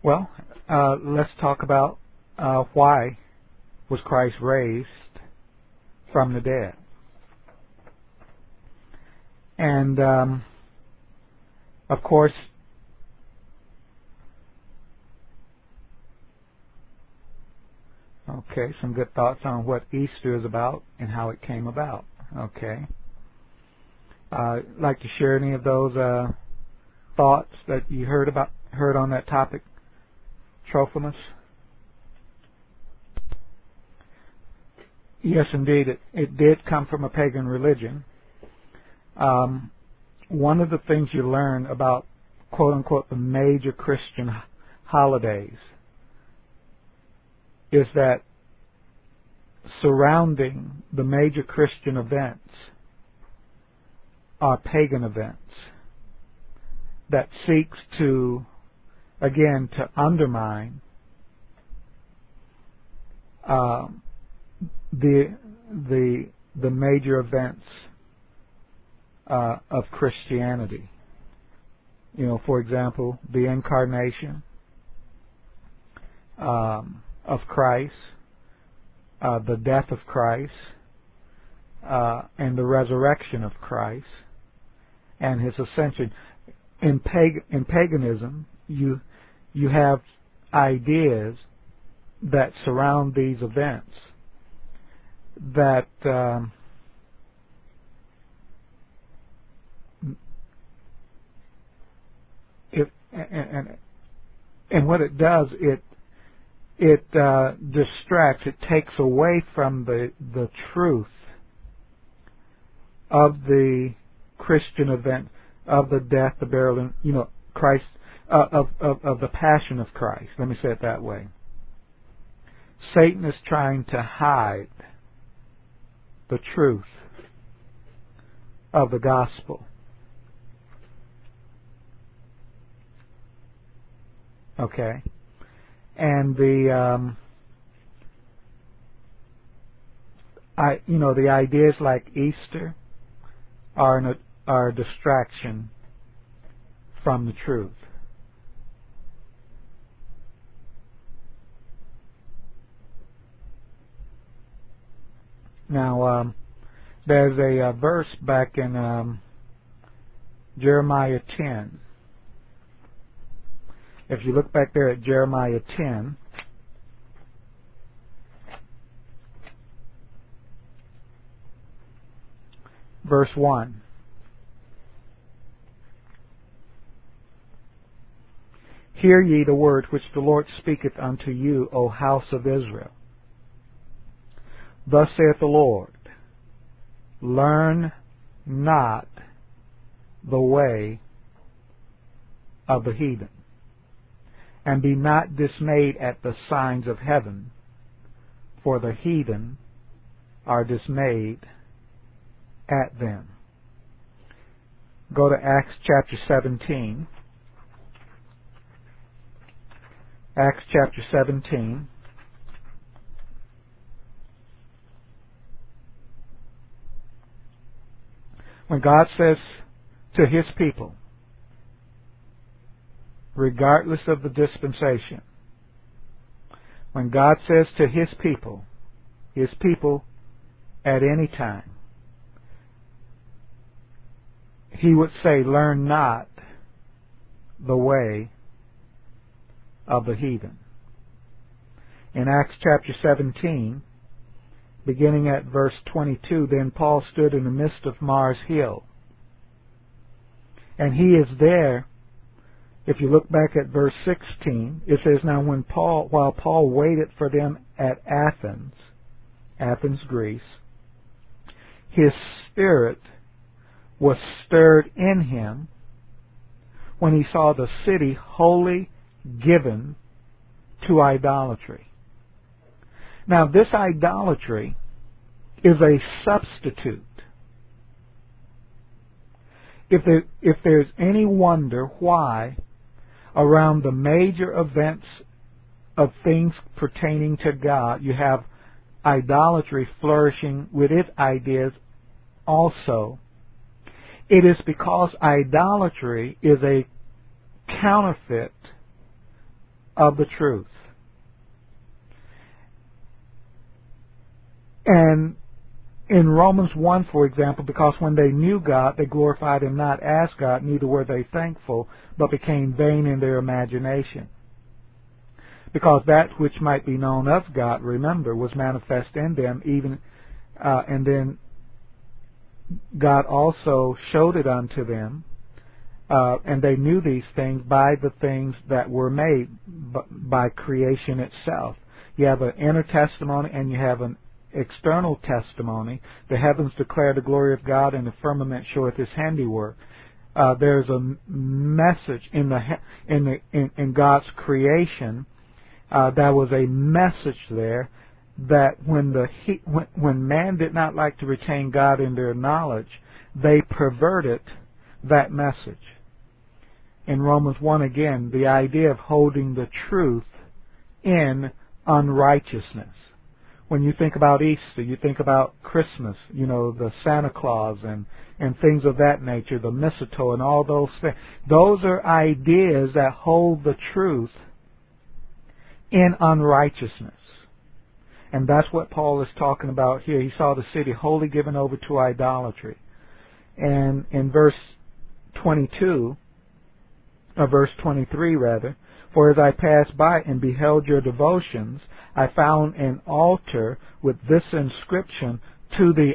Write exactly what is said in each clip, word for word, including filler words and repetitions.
Well, uh, let's talk about uh, why was Christ raised from the dead. And, um, of course, okay, some good thoughts on what Easter is about and how it came about. Okay. Uh, like to share any of those uh, thoughts that you heard about heard on that topic, Trophimus? Yes, indeed, it, it did come from a pagan religion. Um, one of the things you learn about, quote unquote, the major Christian holidays is that surrounding the major Christian events are pagan events that seeks to, again, to undermine uh, the the the major events uh, of Christianity. You know, for example, the incarnation um, of Christ, uh, the death of Christ, uh, and the resurrection of Christ, and His ascension. In, pag- in paganism, you you have ideas that surround these events that um, it and, and and what it does, it it uh, distracts, it takes away from the the truth of the Christian event, of the death, the burial, and, you know, Christ, uh, of, of of the passion of Christ. Let me say it that way. Satan is trying to hide the truth of the gospel. Okay, and the um, I you know the ideas like Easter are an, are a distraction from the truth. Now, um, there's a, a verse back in um, Jeremiah ten. If you look back there at Jeremiah ten, verse one. Hear ye the word which the Lord speaketh unto you, O house of Israel. Thus saith the Lord, learn not the way of the heathen, and be not dismayed at the signs of heaven, for the heathen are dismayed at them. Go to Acts chapter seventeen. Acts chapter seventeen. When God says to His people, regardless of the dispensation, when God says to His people, His people at any time, He would say, learn not the way of the heathen. In Acts chapter seventeen, beginning at verse twenty-two, then Paul stood in the midst of Mars Hill. And he is there. If you look back at verse sixteen, it says, now when Paul, while Paul waited for them at Athens, Athens, Greece, his spirit was stirred in him when he saw the city wholly given to idolatry. Now, this idolatry is a substitute. If there, if there's any wonder why around the major events of things pertaining to God, you have idolatry flourishing with its ideas also, it is because idolatry is a counterfeit of the truth. And in Romans one, for example, because when they knew God, they glorified Him not as God, neither were they thankful, but became vain in their imagination. Because that which might be known of God, remember, was manifest in them, even, uh, and then God also showed it unto them, uh, and they knew these things by the things that were made, by creation itself. You have an inner testimony and you have an external testimony. The heavens declare the glory of God, and the firmament showeth His handiwork. Uh, there's a message in the in the in, in God's creation. Uh, there was a message there that when the he, when, when man did not like to retain God in their knowledge, they perverted that message. In Romans one again, the idea of holding the truth in unrighteousness. When you think about Easter, you think about Christmas, you know, the Santa Claus and, and things of that nature, the mistletoe and all those things. Those are ideas that hold the truth in unrighteousness. And that's what Paul is talking about here. He saw the city wholly given over to idolatry. And in verse twenty-two, or verse twenty-three rather, for as I passed by and beheld your devotions, I found an altar with this inscription, to the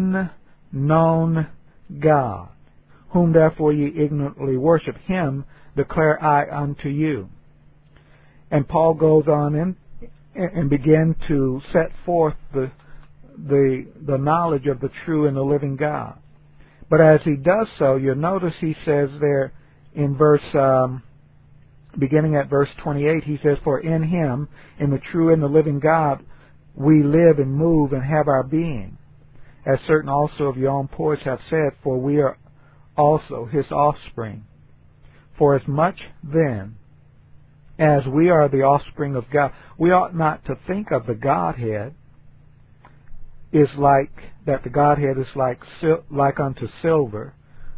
unknown God, whom therefore ye ignorantly worship. Him declare I unto you. And Paul goes on in, and begin to set forth the, the, the knowledge of the true and the living God. But as he does so, you'll notice he says there in verse, um, beginning at verse twenty-eight, he says, for in Him, in the true and the living God, we live and move and have our being. As certain also of your own poets have said, for we are also His offspring. For as much then as we are the offspring of God, we ought not to think of the Godhead is like, that the Godhead is like, like unto silver,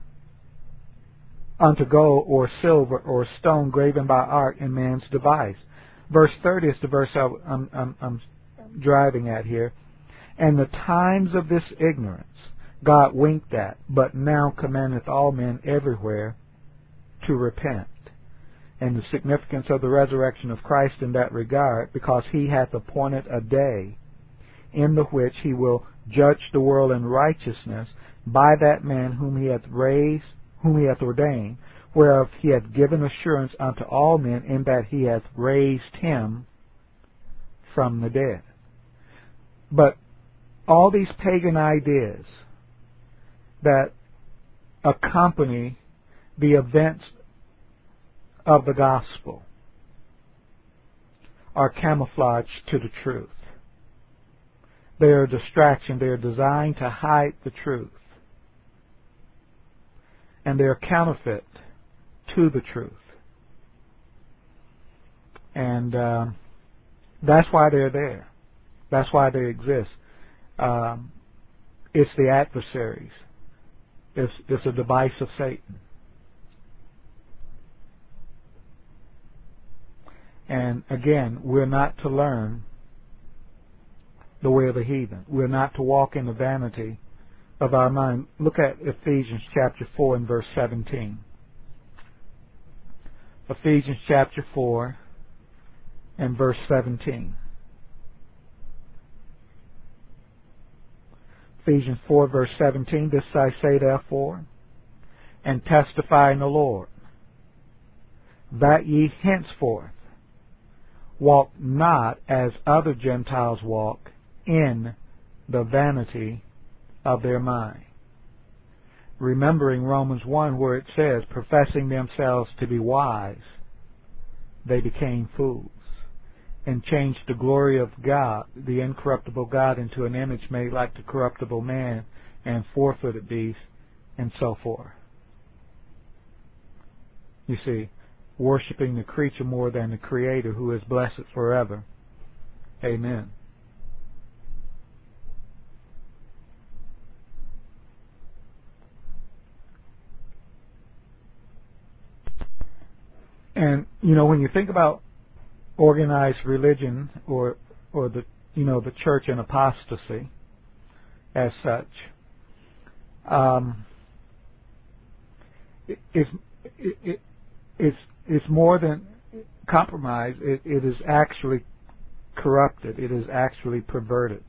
unto gold or silver or stone graven by art in man's device. Verse thirty is the verse I'm, I'm, I'm driving at here. And the times of this ignorance God winked at, but now commandeth all men everywhere to repent. And the significance of the resurrection of Christ in that regard, because He hath appointed a day in the which He will judge the world in righteousness by that man whom He hath raised, whom He hath ordained, whereof He hath given assurance unto all men, in that He hath raised Him from the dead. But all these pagan ideas that accompany the events of the gospel are camouflaged to the truth. They are a distraction. They are designed to hide the truth. And they are counterfeit to the truth. And uh, that's why they're there. That's why they exist. Um, it's the adversaries. It's, it's a device of Satan. And again, we're not to learn the way of the heathen. We're not to walk in the vanity of our mind. Look at Ephesians chapter four and verse seventeen. Ephesians chapter four and verse seventeen. Ephesians four verse seventeen, this I say therefore, and testify in the Lord, that ye henceforth walk not as other Gentiles walk, in the vanity of their mind. Remembering Romans one, where it says, professing themselves to be wise, they became fools, and changed the glory of God, the incorruptible God, into an image made like the corruptible man, and four-footed beast, and so forth. You see, worshiping the creature more than the Creator, who is blessed forever. Amen. And, you know, when you think about organized religion or or the you know the church in apostasy as such um, is it, it, it's it's more than compromise. It, it is actually corrupted. It is actually perverted.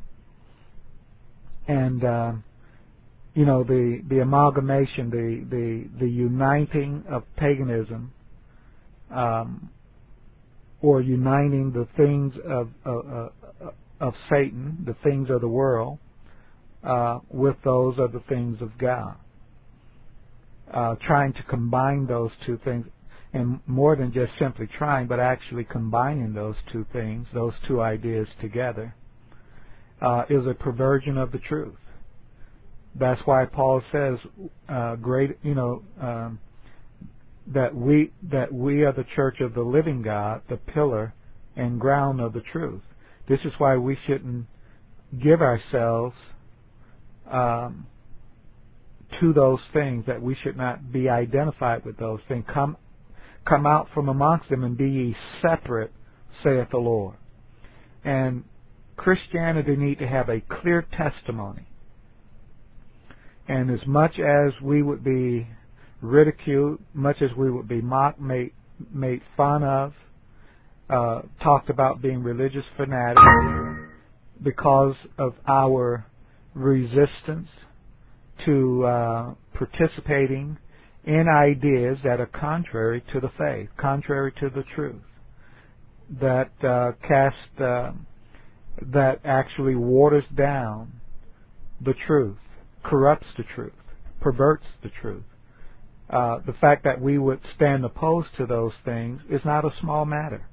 And uh, you know the the amalgamation, the the the uniting of paganism, um, or uniting the things of of, of Satan, the things of the world, uh, with those of the things of God. Uh, trying to combine those two things, and more than just simply trying, but actually combining those two things, those two ideas together, uh, is a perversion of the truth. That's why Paul says, uh, "Great, you know, um, that we that we are the church of the living God, the pillar and ground of the truth." This is why we shouldn't give ourselves um, to those things. That we should not be identified with those things. Come, come out from amongst them and be ye separate, saith the Lord. And Christianity need to have a clear testimony. And as much as we would be ridiculed, much as we would be mocked, made, made fun of, uh, talked about being religious fanatics because of our resistance to uh, participating in ideas that are contrary to the faith, contrary to the truth, that uh, cast, uh, that actually waters down the truth, corrupts the truth, perverts the truth. Uh, the fact that we would stand opposed to those things is not a small matter.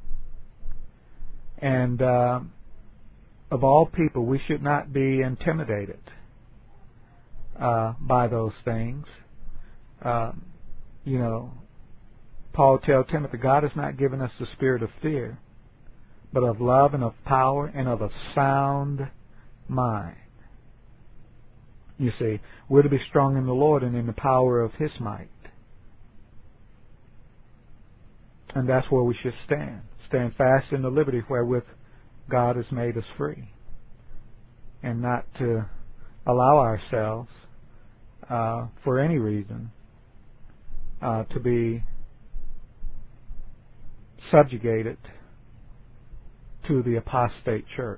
And uh, of all people, we should not be intimidated uh, by those things. Uh, you know, Paul tells Timothy, God has not given us the spirit of fear, but of love and of power and of a sound mind. You see, we're to be strong in the Lord and in the power of His might. And that's where we should stand. Stand fast in the liberty wherewith God has made us free. And not to allow ourselves, uh, for any reason, uh, to be subjugated to the apostate church.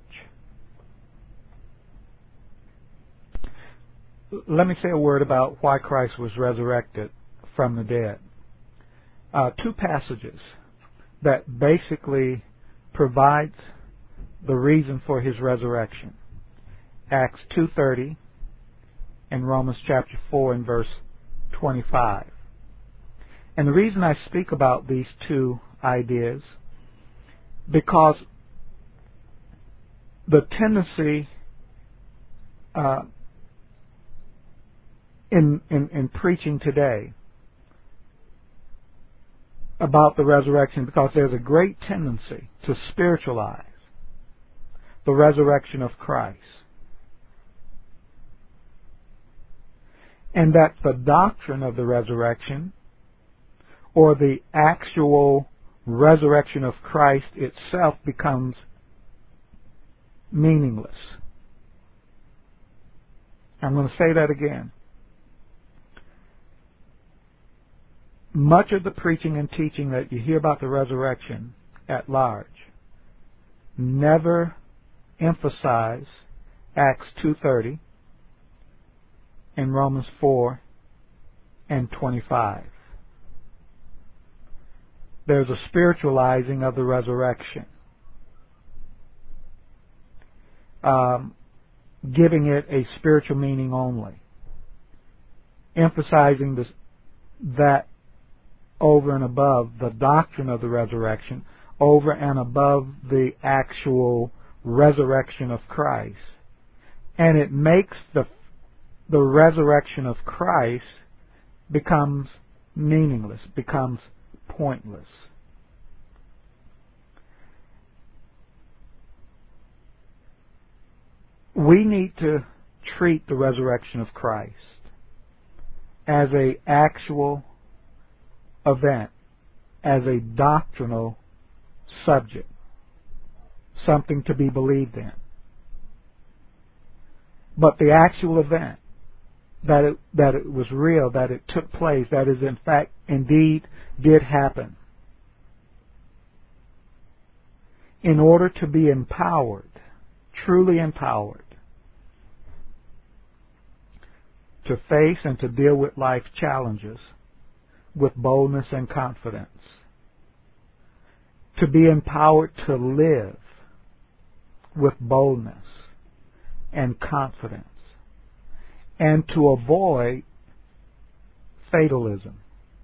Let me say a word about why Christ was resurrected from the dead. Uh, two passages that basically provide the reason for His resurrection. Acts two thirty and Romans chapter four and verse twenty-five. And the reason I speak about these two ideas, because the tendency uh, In, in, in preaching today about the resurrection, because there's a great tendency to spiritualize the resurrection of Christ. And that the doctrine of the resurrection, or the actual resurrection of Christ itself, becomes meaningless. I'm going to say that again. Much of the preaching and teaching that you hear about the resurrection at large never emphasize Acts two thirty and Romans four and twenty-five. There's a spiritualizing of the resurrection, um, giving it a spiritual meaning only, emphasizing this, that over and above the doctrine of the resurrection, over and above the actual resurrection of Christ. And it makes the the resurrection of Christ becomes meaningless, becomes pointless. We need to treat the resurrection of Christ as a actual event, as a doctrinal subject, something to be believed in. But the actual event, that it, that it was real, that it took place, that is in fact indeed did happen, in order to be empowered, truly empowered, to face and to deal with life's challenges with boldness and confidence, to be empowered to live with boldness and confidence, and to avoid fatalism.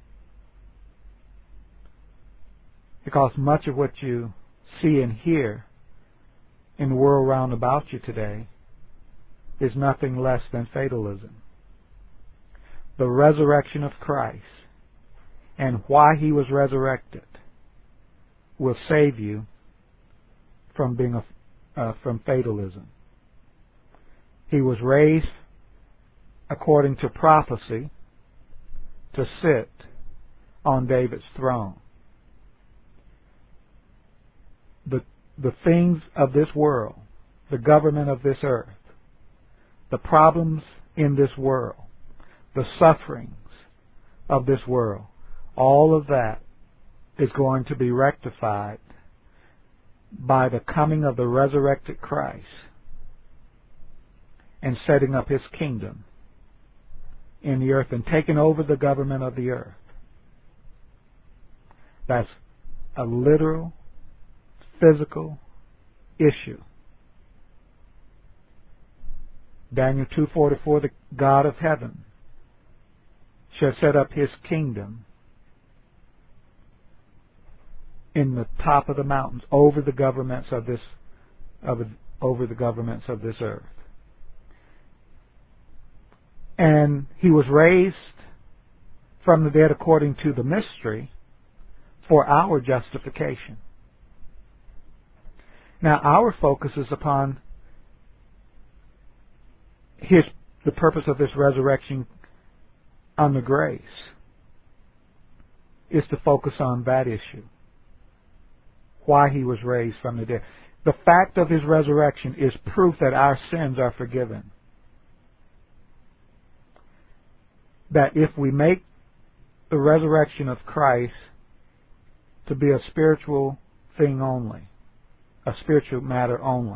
Because much of what you see and hear in the world round about you today is nothing less than fatalism. The resurrection of Christ and why He was resurrected will save you from being a, uh, from fatalism. He was raised according to prophecy to sit on David's throne. The, the things of this world, the government of this earth, the problems in this world, the sufferings of this world, all of that is going to be rectified by the coming of the resurrected Christ and setting up His kingdom in the earth and taking over the government of the earth. That's a literal, physical issue. Daniel two forty-four, the God of heaven shall set up His kingdom in the top of the mountains over the governments of this of over the governments of this earth. And He was raised from the dead according to the mystery for our justification. Now our focus is upon His the purpose of this resurrection on the grace is to focus on that issue. Why He was raised from the dead. The fact of His resurrection is proof that our sins are forgiven. That if we make the resurrection of Christ to be a spiritual thing only, a spiritual matter only,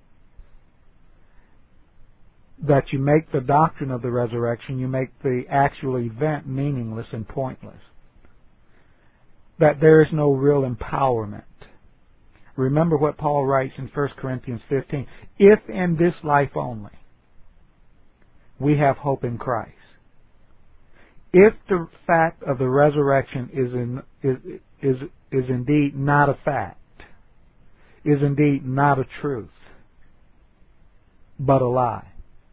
that you make the doctrine of the resurrection, you make the actual event meaningless and pointless. That there is no real empowerment. Remember what Paul writes in First Corinthians fifteen. If in this life only we have hope in Christ. If the fact of the resurrection is in, is, is, is indeed not a fact, is indeed not a truth, but a lie,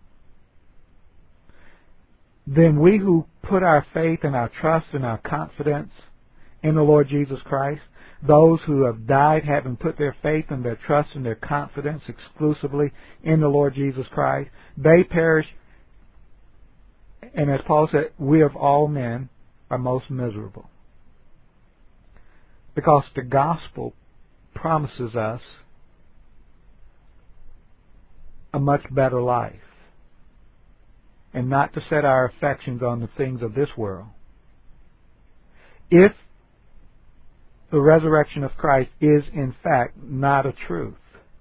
then we who put our faith and our trust and our confidence in the Lord Jesus Christ, those who have died having put their faith and their trust and their confidence exclusively in the Lord Jesus Christ, they perish. And as Paul said, we of all men are most miserable. Because the gospel promises us a much better life. And not to set our affections on the things of this world. If the resurrection of Christ is in fact not a truth,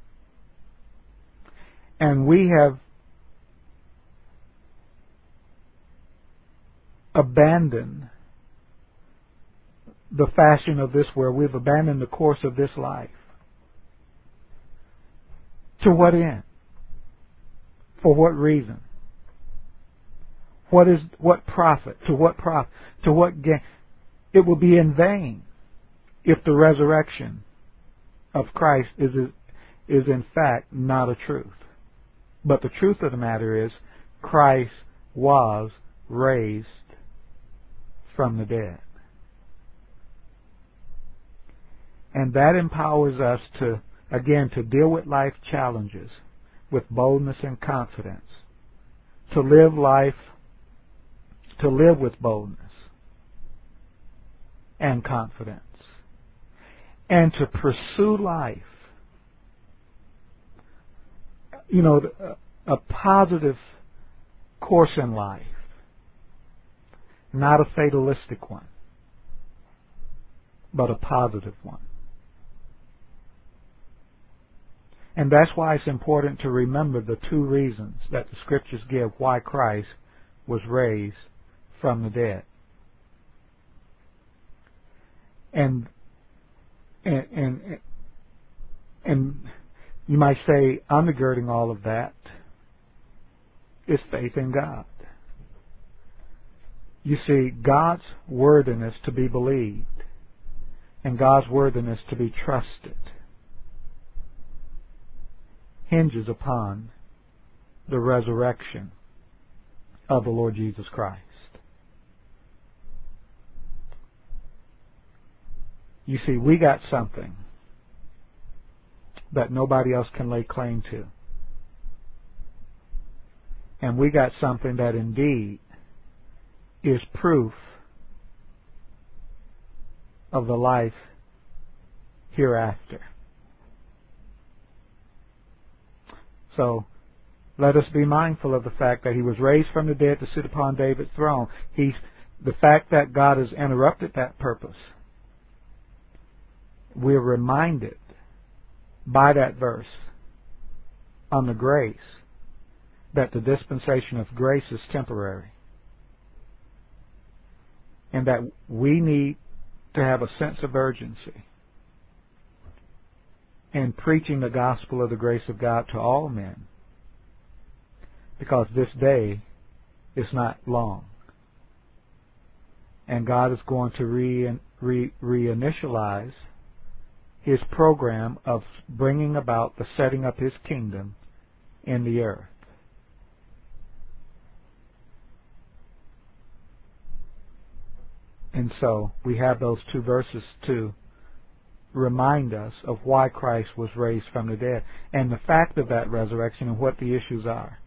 and we have abandoned the fashion of this world, we've abandoned the course of this life, to what end? For what reason? What is what profit? To what profit? To what gain? It will be in vain if the resurrection of Christ is is in fact not a truth. But the truth of the matter is, Christ was raised from the dead. And that empowers us to, again, to deal with life challenges with boldness and confidence, to live life, to live with boldness and confidence, and to pursue life, you know, a, a positive course in life, not a fatalistic one, but a positive one. And that's why it's important to remember the two reasons that the Scriptures give why Christ was raised from the dead. And and and, and you might say, undergirding all of that is faith in God. You see, God's worthiness to be believed and God's worthiness to be trusted hinges upon the resurrection of the Lord Jesus Christ. You see, we got something that nobody else can lay claim to. And we got something that indeed is proof of the life hereafter. So, let us be mindful of the fact that He was raised from the dead to sit upon David's throne. He's, the fact that God has interrupted that purpose, we're reminded by that verse on the grace that the dispensation of grace is temporary, and that we need to have a sense of urgency in preaching the gospel of the grace of God to all men, because this day is not long, and God is going to re, re, reinitialize His program of bringing about the setting up His kingdom in the earth. And so we have those two verses to remind us of why Christ was raised from the dead and the fact of that resurrection and what the issues are.